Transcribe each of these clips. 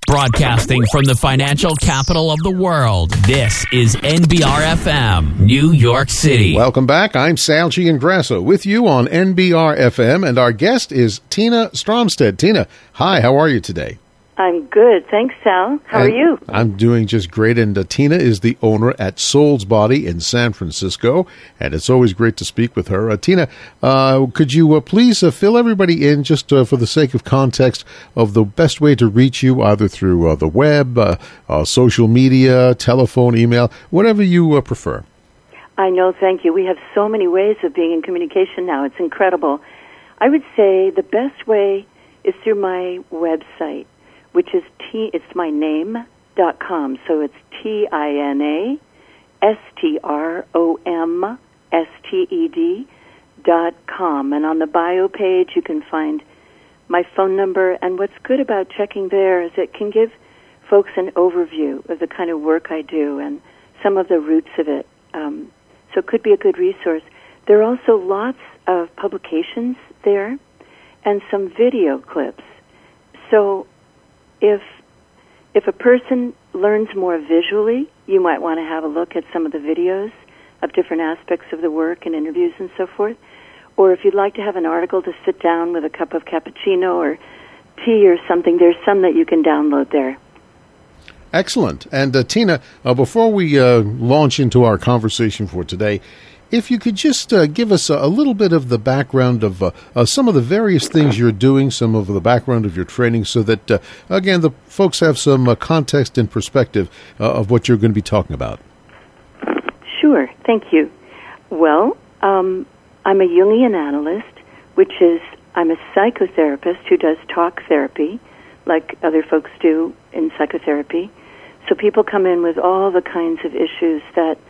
Broadcasting from the financial capital of the world, this is NBR-FM, New York City. Welcome back. I'm Sal Giangrasso with you on NBR-FM, and our guest is Tina Stromstead. Tina, hi, how are you today? I'm good. Thanks, Sal. How are you? I'm doing just great. And Tina is the owner at Soul's Body in San Francisco, and it's always great to speak with her. Tina, could you please fill everybody in, just for the sake of context, of the best way to reach you, either through the web, social media, telephone, email, whatever you prefer? I know, thank you. We have so many ways of being in communication now. It's incredible. I would say the best way is through my website, which is it's my name.com. So it's TinaStromsted.com. And on the bio page, you can find my phone number. And what's good about checking there is it can give folks an overview of the kind of work I do and some of the roots of it. So it could be a good resource. There are also lots of publications there and some video clips. So if a person learns more visually, you might want to have a look at some of the videos of different aspects of the work and interviews and so forth. Or if you'd like to have an article to sit down with a cup of cappuccino or tea or something, there's some that you can download there. Excellent. And Tina, before we launch into our conversation for today, if you could just give us a little bit of the background of some of the various things you're doing, some of the background of your training, so that, again, the folks have some context and perspective of what you're going to be talking about. Sure. Thank you. Well, I'm a Jungian analyst, which is I'm a psychotherapist who does talk therapy, like other folks do in psychotherapy. So people come in with all the kinds of issues that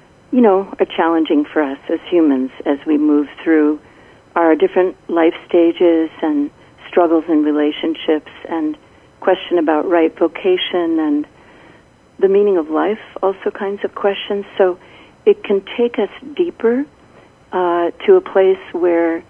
are challenging for us as humans as we move through our different life stages and struggles in relationships and question about right vocation and the meaning of life, also kinds of questions. So it can take us deeper to a place where,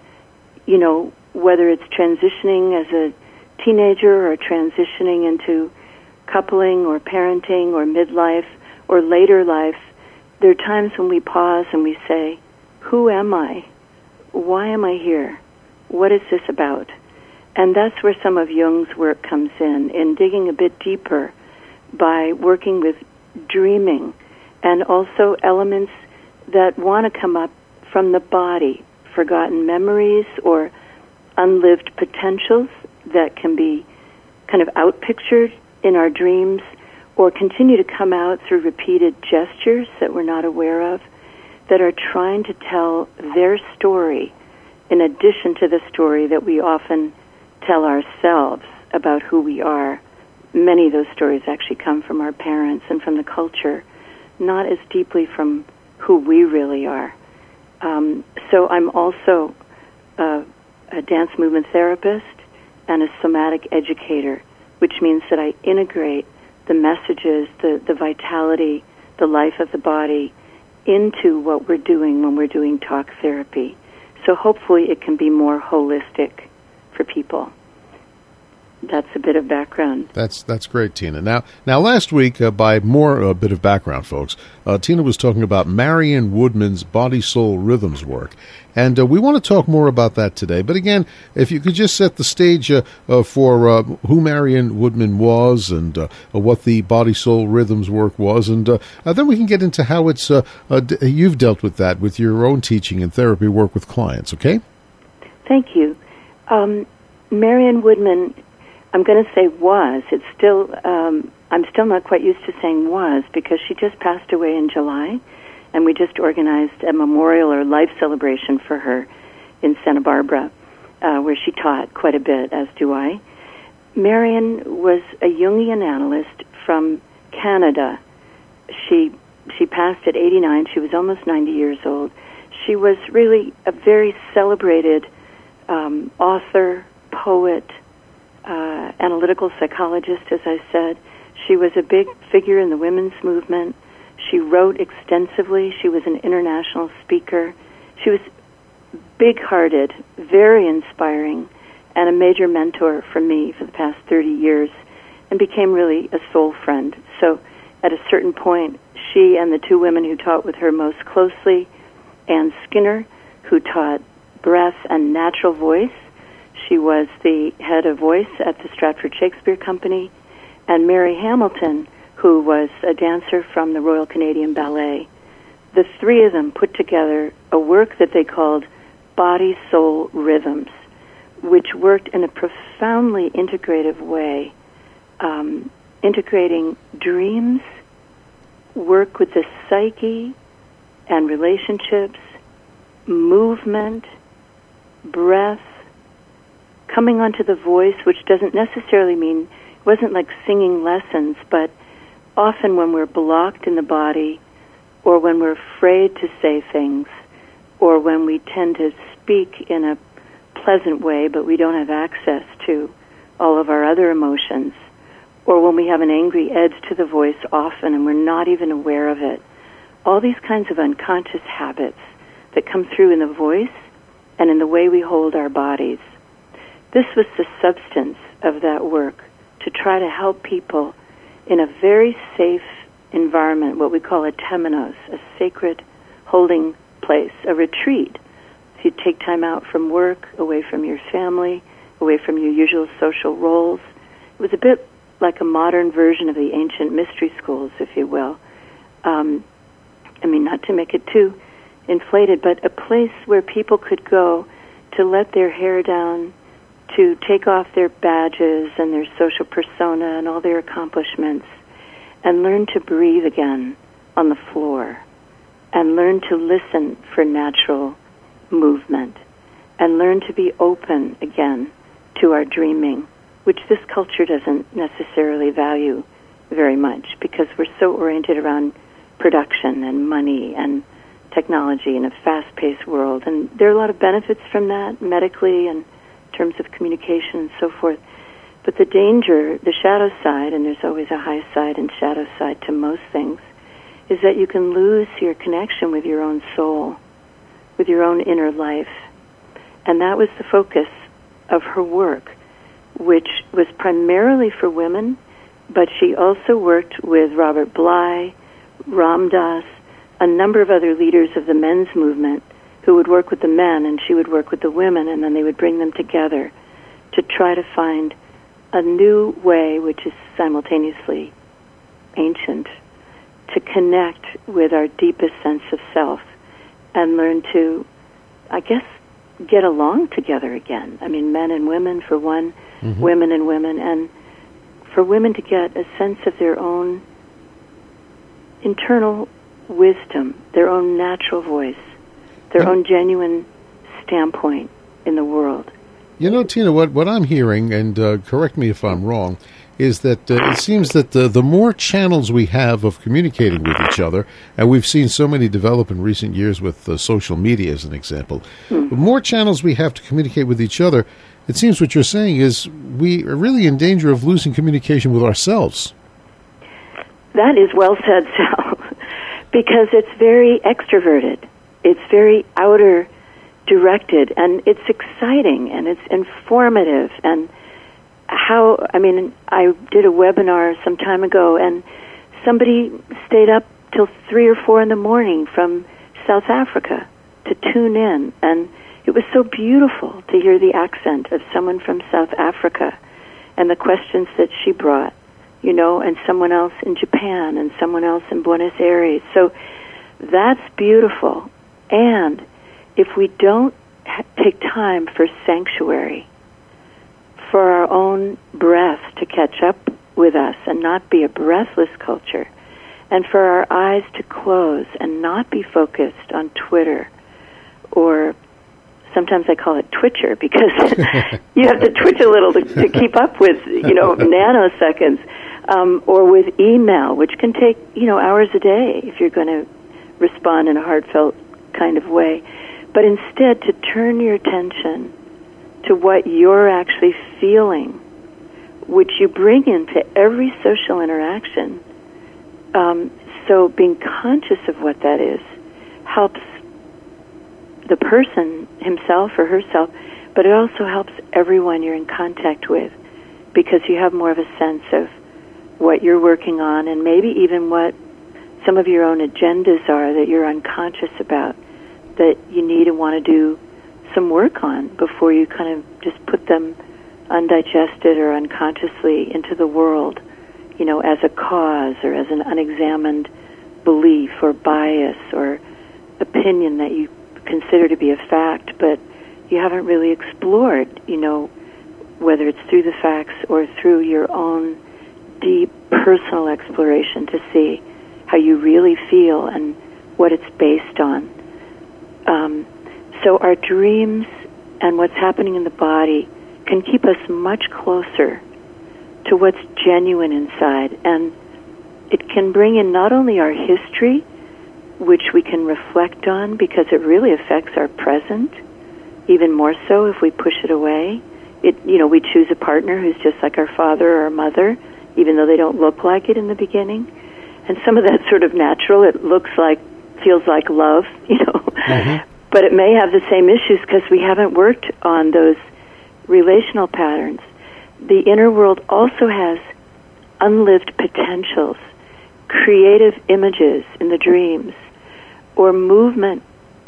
whether it's transitioning as a teenager or transitioning into coupling or parenting or midlife or later life, there are times when we pause and we say, who am I? Why am I here? What is this about? And that's where some of Jung's work comes in digging a bit deeper by working with dreaming and also elements that want to come up from the body, forgotten memories or unlived potentials that can be kind of outpictured in our dreams or continue to come out through repeated gestures that we're not aware of, that are trying to tell their story in addition to the story that we often tell ourselves about who we are. Many of those stories actually come from our parents and from the culture, not as deeply from who we really are. So I'm also a dance movement therapist and a somatic educator, which means that I integrate the messages, the vitality, the life of the body into what we're doing when we're doing talk therapy. So hopefully it can be more holistic for people. That's a bit of background. That's great, Tina. Now last week, by more bit of background, folks, Tina was talking about Marion Woodman's Body Soul Rhythms work. And we want to talk more about that today. But again, if you could just set the stage for who Marion Woodman was and what the Body Soul Rhythms work was, and then we can get into how it's you've dealt with that with your own teaching and therapy work with clients, okay? Thank you. Marion Woodman, I'm going to say was. It's still, I'm still not quite used to saying was because she just passed away in July. And we just organized a memorial or life celebration for her in Santa Barbara, where she taught quite a bit, as do I. Marion was a Jungian analyst from Canada. She passed at 89. She was almost 90 years old. She was really a very celebrated author, poet, analytical psychologist, as I said. She was a big figure in the women's movement. She wrote extensively. She was an international speaker. She was big-hearted, very inspiring, and a major mentor for me for the past 30 years and became really a soul friend. So at a certain point, she and the two women who taught with her most closely, Ann Skinner, who taught breath and natural voice, she was the head of voice at the Stratford Shakespeare Company, and Mary Hamilton, who was a dancer from the Royal Canadian Ballet. The three of them put together a work that they called Body Soul Rhythms, which worked in a profoundly integrative way, integrating dreams, work with the psyche and relationships, movement, breath, coming onto the voice, which doesn't necessarily mean, it wasn't like singing lessons, but often when we're blocked in the body, or when we're afraid to say things, or when we tend to speak in a pleasant way, but we don't have access to all of our other emotions, or when we have an angry edge to the voice often and we're not even aware of it. All these kinds of unconscious habits that come through in the voice and in the way we hold our bodies. This was the substance of that work, to try to help people in a very safe environment, what we call a temenos, a sacred holding place, a retreat. If you take time out from work, away from your family, away from your usual social roles. It was a bit like a modern version of the ancient mystery schools, if you will. Not to make it too inflated, but a place where people could go to let their hair down, to take off their badges and their social persona and all their accomplishments, and learn to breathe again on the floor, and learn to listen for natural movement, and learn to be open again to our dreaming, which this culture doesn't necessarily value very much, because we're so oriented around production and money and technology in a fast-paced world. And there are a lot of benefits from that, medically and in terms of communication and so forth. But the danger, the shadow side, and there's always a high side and shadow side to most things, is that you can lose your connection with your own soul, with your own inner life. And that was the focus of her work, which was primarily for women, but she also worked with Robert Bly, Ram Dass, a number of other leaders of the men's movement who would work with the men, and she would work with the women, and then they would bring them together to try to find a new way, which is simultaneously ancient, to connect with our deepest sense of self and learn to, I guess, get along together again. Men and women for one, women and women, and for women to get a sense of their own internal wisdom, their own natural voice, their own genuine standpoint in the world. You know, Tina, what I'm hearing, and correct me if I'm wrong, is that it seems that the more channels we have of communicating with each other, and we've seen so many develop in recent years with social media as an example, the more channels we have to communicate with each other, it seems what you're saying is we are really in danger of losing communication with ourselves. That is well said, Sal, because it's very extroverted. It's very outer directed, and it's exciting, and it's informative, and I did a webinar some time ago, and somebody stayed up till 3 or 4 in the morning from South Africa to tune in, and it was so beautiful to hear the accent of someone from South Africa and the questions that she brought, and someone else in Japan and someone else in Buenos Aires. So that's beautiful. And if we don't take time for sanctuary, for our own breath to catch up with us and not be a breathless culture, and for our eyes to close and not be focused on Twitter, or sometimes I call it Twitcher, because you have to twitch a little to keep up with, nanoseconds, or with email, which can take, hours a day if you're going to respond in a heartfelt kind of way. But instead, to turn your attention to what you're actually feeling, which you bring into every social interaction. So being conscious of what that is helps the person himself or herself, but it also helps everyone you're in contact with, because you have more of a sense of what you're working on, and maybe even what some of your own agendas are that you're unconscious about, that you need and want to do some work on before you kind of just put them undigested or unconsciously into the world, you know, as a cause or as an unexamined belief or bias or opinion that you consider to be a fact, but you haven't really explored, you know, whether it's through the facts or through your own deep personal exploration to see how you really feel and what it's based on. So our dreams and what's happening in the body can keep us much closer to what's genuine inside, and it can bring in not only our history, which we can reflect on because it really affects our present, even more so if we push it away. We choose a partner who's just like our father or our mother, even though they don't look like it in the beginning. And some of that's sort of natural. It feels like love, you know. Mm-hmm. But it may have the same issues because we haven't worked on those relational patterns. The inner world also has unlived potentials, creative images in the dreams, or movement,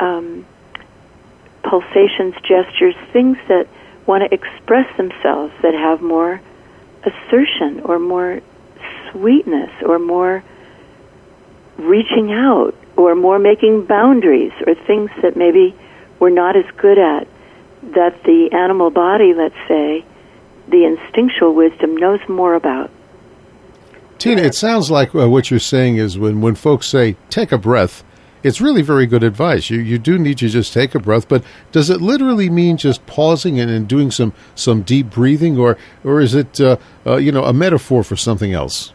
pulsations, gestures, things that want to express themselves, that have more assertion or more sweetness or more reaching out or more making boundaries, or things that maybe we're not as good at, that the animal body, let's say, the instinctual wisdom knows more about. Tina, it sounds like what you're saying is when folks say, take a breath, it's really very good advice. You do need to just take a breath, but does it literally mean just pausing and doing some deep breathing, or is it a metaphor for something else?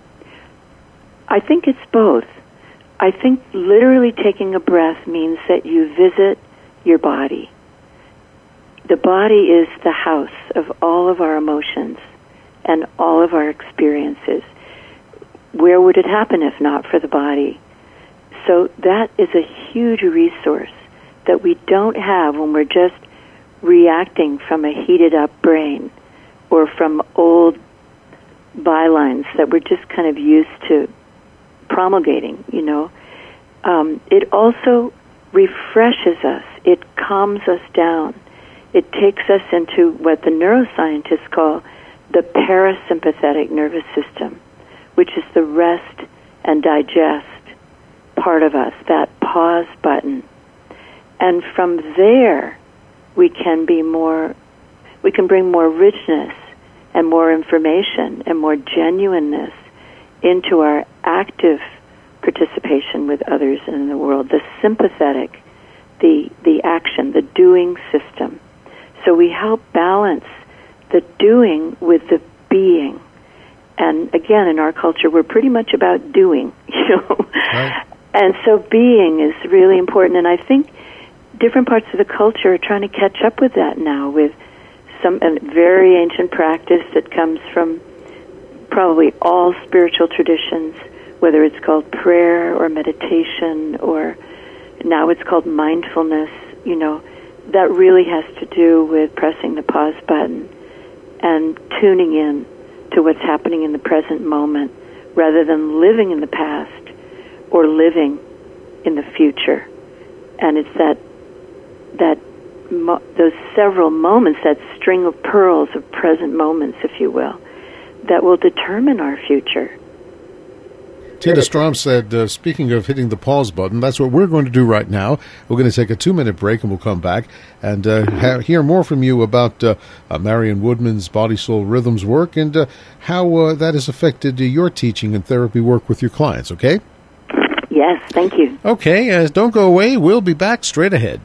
I think it's both. I think literally taking a breath means that you visit your body. The body is the house of all of our emotions and all of our experiences. Where would it happen if not for the body? So that is a huge resource that we don't have when we're just reacting from a heated up brain or from old bylines that we're just kind of used to promulgating, you know. It also refreshes us. It calms us down. It takes us into what the neuroscientists call the parasympathetic nervous system, which is the rest and digest part of us, that pause button. And from there, we can bring more richness and more information and more genuineness into our active participation with others and in the world, the sympathetic, the action, the doing system. So we help balance the doing with the being. And again, in our culture, we're pretty much about doing, you know. Right. And so being is really important. And I think different parts of the culture are trying to catch up with that now, with some very ancient practice that comes from probably all spiritual traditions, whether it's called prayer or meditation, or now it's called mindfulness, you know. That really has to do with pressing the pause button and tuning in to what's happening in the present moment rather than living in the past or living in the future. And it's those several moments, that string of pearls of present moments, if you will, that will determine our future. Tina Strom said, speaking of hitting the pause button, that's what we're going to do right now. We're going to take a 2-minute break, and we'll come back and hear more from you about Marion Woodman's Body Soul Rhythms work and how that has affected your teaching and therapy work with your clients, okay? Yes, thank you. Okay, don't go away. We'll be back straight ahead.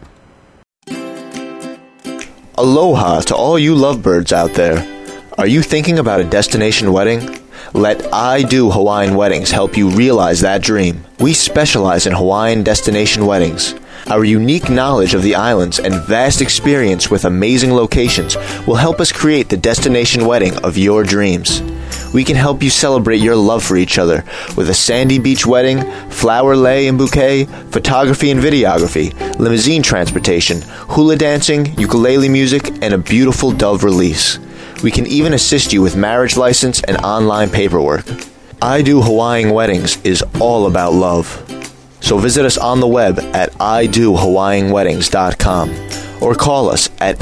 Aloha to all you lovebirds out there. Are you thinking about a destination wedding? Let I Do Hawaiian Weddings help you realize that dream. We specialize in Hawaiian destination weddings. Our unique knowledge of the islands and vast experience with amazing locations will help us create the destination wedding of your dreams. We can help you celebrate your love for each other with a sandy beach wedding, flower lei and bouquet, photography and videography, limousine transportation, hula dancing, ukulele music, and a beautiful dove release. We can even assist you with marriage license and online paperwork. I Do Hawaiian Weddings is all about love. So visit us on the web at IDoHawaiianWeddings.com or call us at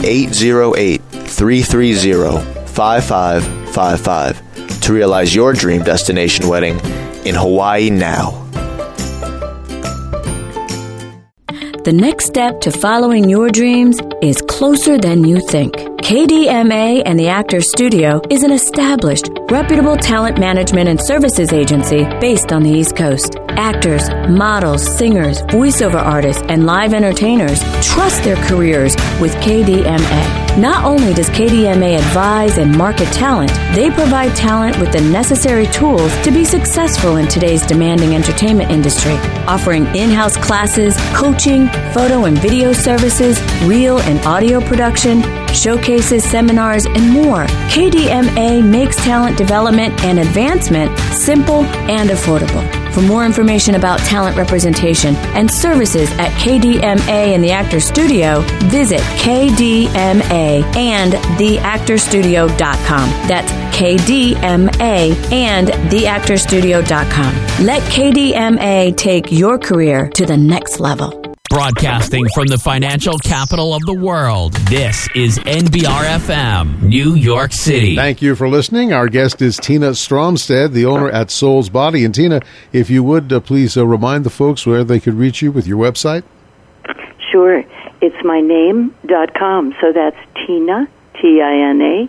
808-330-5555 to realize your dream destination wedding in Hawaii now. The next step to following your dreams is closer than you think. KDMA and the Actors Studio is an established, reputable talent management and services agency based on the East Coast. Actors, models, singers, voiceover artists, and live entertainers trust their careers with KDMA. Not only does KDMA advise and market talent, they provide talent with the necessary tools to be successful in today's demanding entertainment industry, offering in-house classes, coaching, photo and video services, reel and audio production, showcases, seminars, and more. KDMA makes talent development and advancement simple and affordable. For more information about talent representation and services at KDMA and the Actors Studio, visit KDMA-and-theactorstudio.com. That's KDMA-and-theactorstudio.com. Let KDMA take your career to the next level. Broadcasting from the financial capital of the world, this is NBR-FM, New York City. Thank you for listening. Our guest is Tina Stromstad, the owner at Soul's Body. And Tina, if you would, please remind the folks where they could reach you with your website. Sure. It's myname.com. So that's Tina, Tina,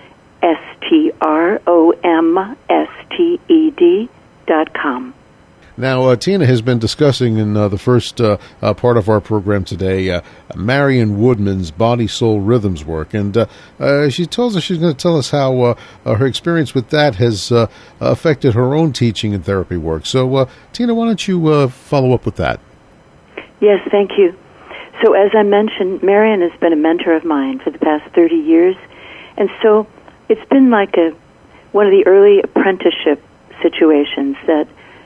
Stromsted.com. Now, Tina has been discussing in the first part of our program today Marion Woodman's Body Soul Rhythms work, and she tells us she's going to tell us how her experience with that has affected her own teaching and therapy work. So, Tina, why don't you follow up with that? Yes, thank you. So, as I mentioned, Marion has been a mentor of mine for the past 30 years, and so it's been like one of the early apprenticeship situations that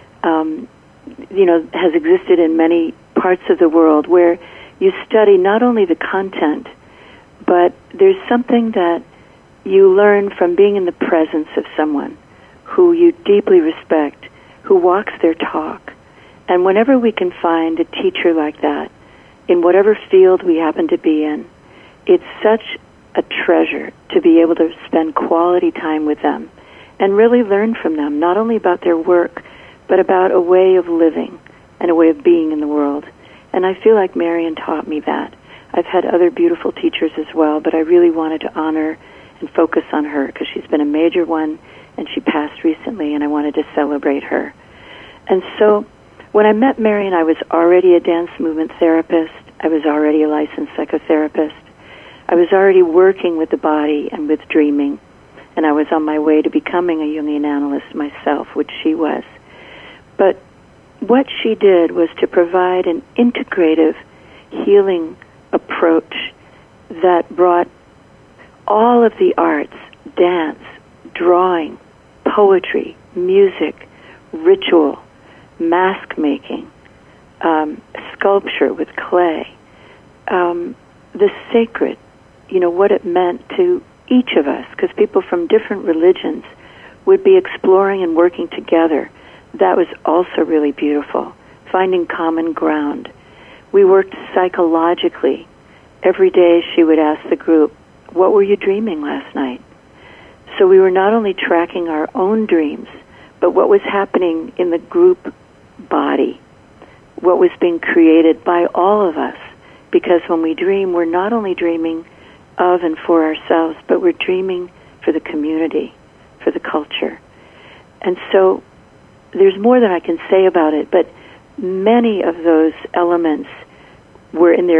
has existed in many parts of the world where you study not only the content, but there's something that you learn from being in the presence of someone who you deeply respect, who walks their talk. And whenever we can find a teacher like that, in whatever field we happen to be in, it's such a treasure to be able to spend quality time with them and really learn from them, not only about their work, but about a way of living and a way of being in the world. And I feel like Marion taught me that. I've had other beautiful teachers as well, but I really wanted to honor and focus on her because she's been a major one, and she passed recently, and I wanted to celebrate her. And so when I met Marion, I was already a dance movement therapist. I was already a licensed psychotherapist. I was already working with the body and with dreaming, and I was on my way to becoming a Jungian analyst myself, which she was. But what she did was to provide an integrative healing approach that brought all of the arts, dance, drawing, poetry, music, ritual, mask making, sculpture with clay, the sacred, what it meant to each of us, because people from different religions would be exploring and working together. That was also really beautiful, finding common ground. We worked psychologically. Every day she would ask the group, what were you dreaming last night? So we were not only tracking our own dreams, but what was happening in the group body, what was being created by all of us. Because when we dream, we're not only dreaming of and for ourselves, but we're dreaming for the community, for the culture. And so there's more than I can say about it, but many of those elements were in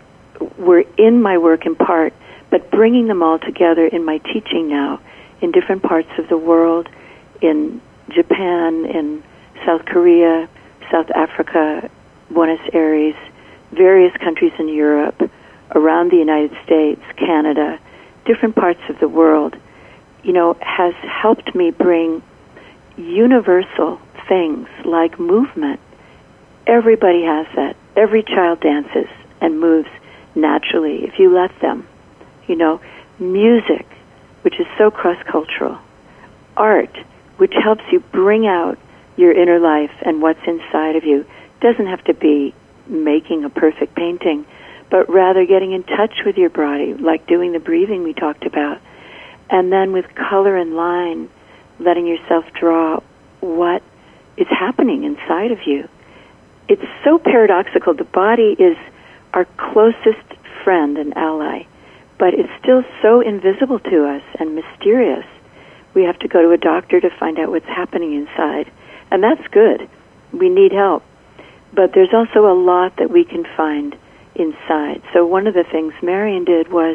my work in part, but bringing them all together in my teaching now in different parts of the world, in Japan, in South Korea, South Africa, Buenos Aires, various countries in Europe, around the United States, Canada, different parts of the world, has helped me bring universal things like movement. Everybody has that. Every child dances and moves naturally if you let them. Music, which is so cross-cultural. Art, which helps you bring out your inner life and what's inside of you. Doesn't have to be making a perfect painting, but rather getting in touch with your body, like doing the breathing we talked about. And then with color and line, letting yourself draw what is happening inside of you. It's so paradoxical. The body is our closest friend and ally, but it's still so invisible to us and mysterious. We have to go to a doctor to find out what's happening inside. And that's good. We need help. But there's also a lot that we can find inside. So one of the things Marion did was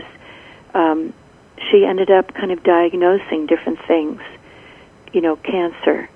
she ended up kind of diagnosing different things, cancer,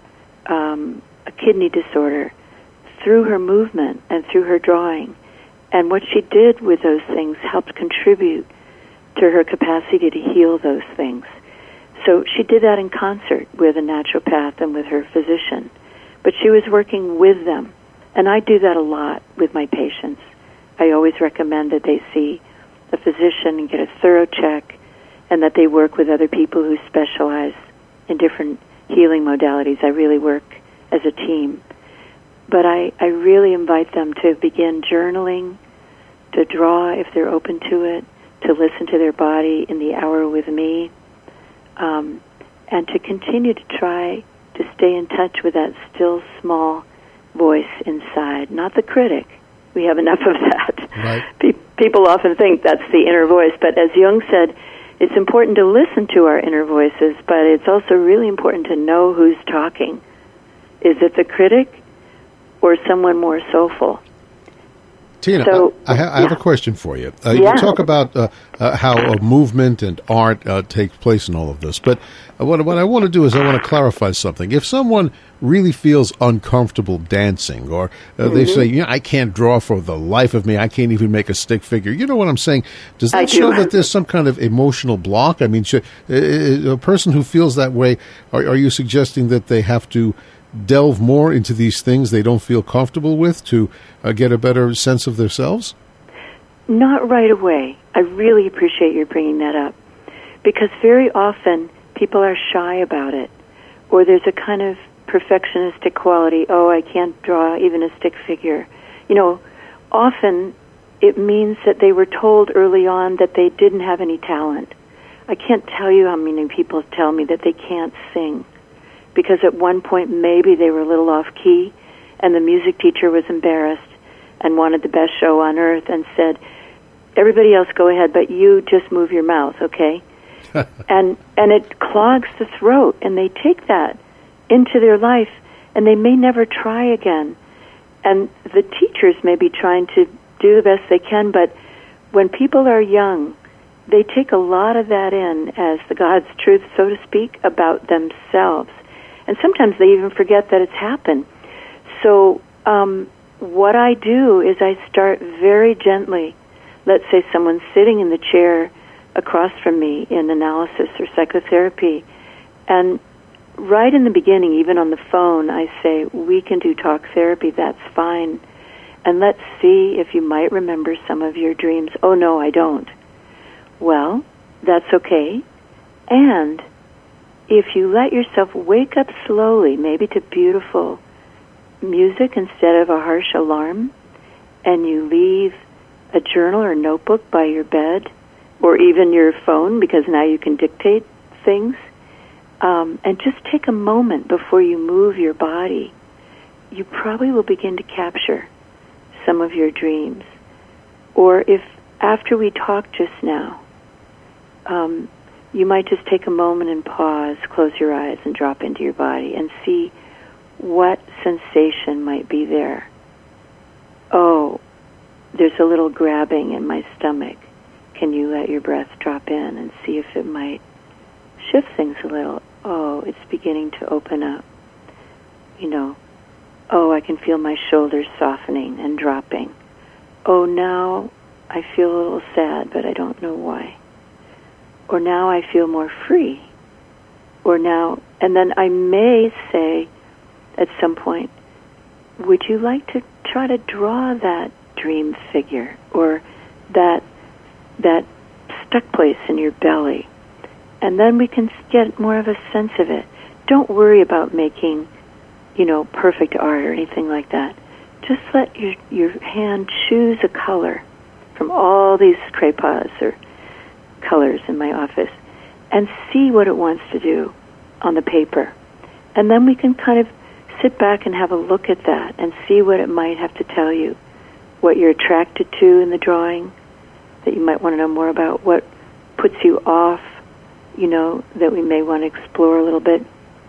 a kidney disorder, through her movement and through her drawing. And what she did with those things helped contribute to her capacity to heal those things. So she did that in concert with a naturopath and with her physician. But she was working with them. And I do that a lot with my patients. I always recommend that they see a physician and get a thorough check, and that they work with other people who specialize in different healing modalities. I really work as a team. But I really invite them to begin journaling, to draw if they're open to it, to listen to their body in the hour with me, and to continue to try to stay in touch with that still small voice inside, not the critic. We have enough of that. Right. People often think that's the inner voice, but as Jung said, it's important to listen to our inner voices, but it's also really important to know who's talking. Is it the critic or someone more soulful? Tina, So, I have a question for you. Yeah. You talk about how movement and art takes place in all of this, but what I want to do is I want to clarify something. If someone really feels uncomfortable dancing, or they say, I can't draw for the life of me, I can't even make a stick figure, you know what I'm saying? Does that show that there's some kind of emotional block? I mean, a person who feels that way, are you suggesting that they have to delve more into these things they don't feel comfortable with to get a better sense of themselves? Not right away. I really appreciate your bringing that up, because very often people are shy about it, or there's a kind of perfectionistic quality. Oh, I can't draw even a stick figure. Often it means that they were told early on that they didn't have any talent. I can't tell you how many people tell me that they can't sing, because at one point maybe they were a little off key, and the music teacher was embarrassed and wanted the best show on earth and said, everybody else go ahead, but you just move your mouth, okay? and it clogs the throat, and they take that into their life, and they may never try again. And the teachers may be trying to do the best they can, but when people are young, they take a lot of that in as the God's truth, so to speak, about themselves. And sometimes they even forget that it's happened. So what I do is I start very gently. Let's say someone's sitting in the chair across from me in analysis or psychotherapy, and right in the beginning, even on the phone, I say, we can do talk therapy, that's fine. And let's see if you might remember some of your dreams. Oh, no, I don't. Well, that's okay. And if you let yourself wake up slowly, maybe to beautiful music instead of a harsh alarm, and you leave a journal or notebook by your bed, or even your phone, because now you can dictate things, and just take a moment before you move your body, you probably will begin to capture some of your dreams. Or if after we talked just now, you might just take a moment and pause, close your eyes, and drop into your body and see what sensation might be there. Oh, there's a little grabbing in my stomach. Can you let your breath drop in and see if it might shift things a little? Oh, it's beginning to open up. Oh, I can feel my shoulders softening and dropping. Oh, now I feel a little sad, but I don't know why. Or now I feel more free. Or now, and then I may say at some point, would you like to try to draw that dream figure or that stuck place in your belly? And then we can get more of a sense of it. Don't worry about making, perfect art or anything like that. Just let your hand choose a color from all these crayons or colors in my office and see what it wants to do on the paper. And then we can kind of sit back and have a look at that and see what it might have to tell you, what you're attracted to in the drawing that you might want to know more about, what puts you off, that we may want to explore a little bit.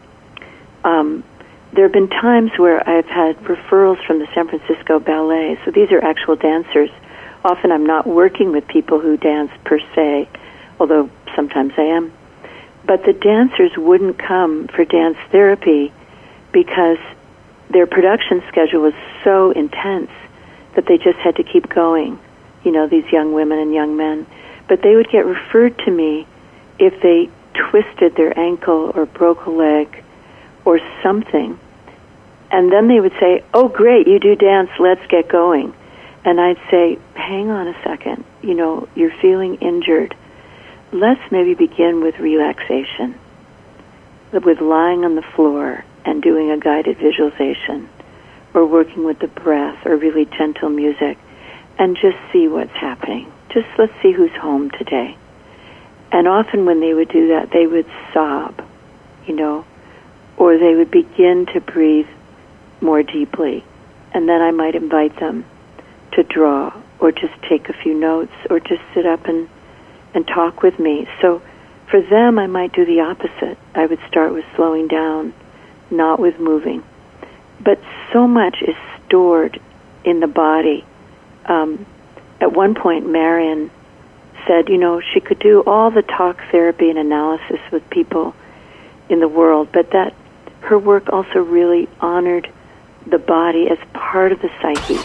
There have been times where I've had referrals from the San Francisco Ballet. So these are actual dancers. Often I'm not working with people who dance per se, although sometimes I am. But the dancers wouldn't come for dance therapy because their production schedule was so intense that they just had to keep going, these young women and young men. But they would get referred to me if they twisted their ankle or broke a leg or something. And then they would say, "Oh, great, you do dance, let's get going." And I'd say, "Hang on a second, you're feeling injured. Let's maybe begin with relaxation, with lying on the floor and doing a guided visualization or working with the breath or really gentle music and just see what's happening. Just let's see who's home today." And often when they would do that, they would sob, or they would begin to breathe more deeply. And then I might invite them to draw or just take a few notes or just sit up and talk with me. So for them, I might do the opposite. I would start with slowing down, not with moving. But so much is stored in the body. At one point, Marion said, she could do all the talk therapy and analysis with people in the world, but that her work also really honored the body as part of the psyche.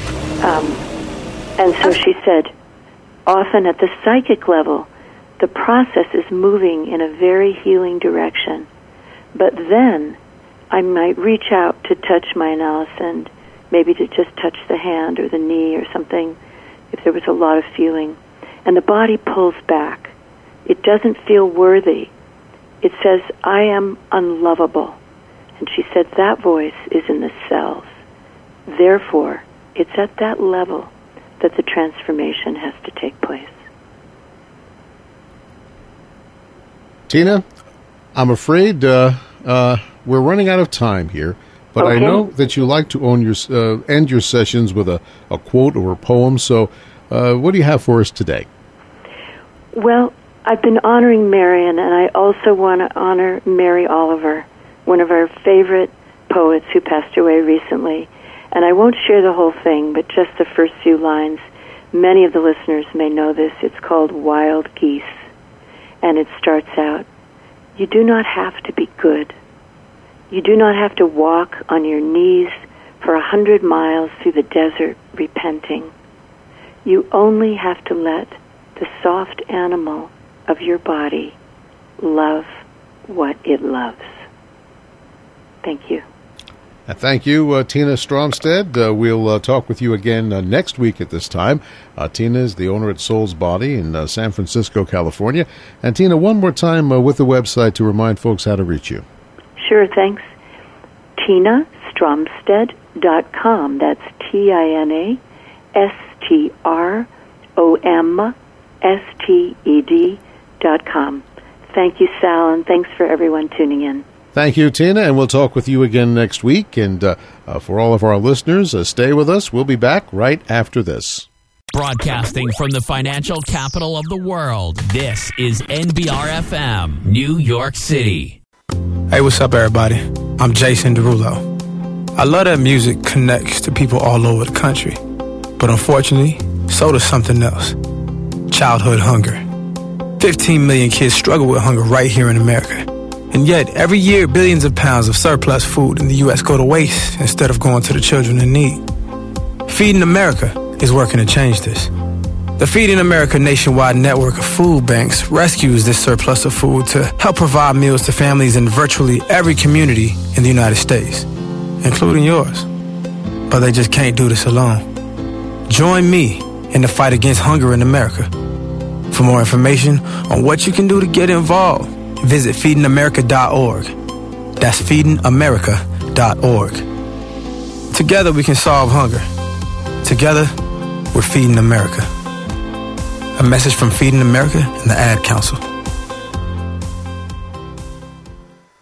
And so she said, often at the psychic level, the process is moving in a very healing direction. But then I might reach out to touch my analysis and maybe to just touch the hand or the knee or something if there was a lot of feeling. And the body pulls back. It doesn't feel worthy. It says, "I am unlovable." And she said that voice is in the cells. Therefore, it's at that level that the transformation has to take place. Tina, I'm afraid we're running out of time here, but okay. I know that you like to end your sessions with a quote or a poem, so what do you have for us today? Well, I've been honoring Marion, and I also want to honor Mary Oliver, one of our favorite poets who passed away recently. And I won't share the whole thing, but just the first few lines. Many of the listeners may know this. It's called Wild Geese. And it starts out, "You do not have to be good. You do not have to walk on your knees for 100 miles through the desert repenting. You only have to let the soft animal of your body love what it loves." Thank you. Thank you, Tina Stromstead. We'll talk with you again next week at this time. Tina is the owner at Soul's Body in San Francisco, California. And Tina, one more time with the website to remind folks how to reach you. Sure, thanks. TinaStromstead.com. That's TinaStromsted.com. Thank you, Sal, and thanks for everyone tuning in. Thank you, Tina, and we'll talk with you again next week. And for all of our listeners, stay with us. We'll be back right after this. Broadcasting from the financial capital of the world, this is NBR-FM, New York City. Hey, what's up, everybody? I'm Jason Derulo. I love that music connects to people all over the country. But unfortunately, so does something else. Childhood hunger. 15 million kids struggle with hunger right here in America. And yet, every year, billions of pounds of surplus food in the U.S. go to waste instead of going to the children in need. Feeding America is working to change this. The Feeding America nationwide network of food banks rescues this surplus of food to help provide meals to families in virtually every community in the United States, including yours. But they just can't do this alone. Join me in the fight against hunger in America. For more information on what you can do to get involved, visit feedingamerica.org. That's feedingamerica.org. Together we can solve hunger. Together, we're Feeding America. A message from Feeding America and the Ad Council.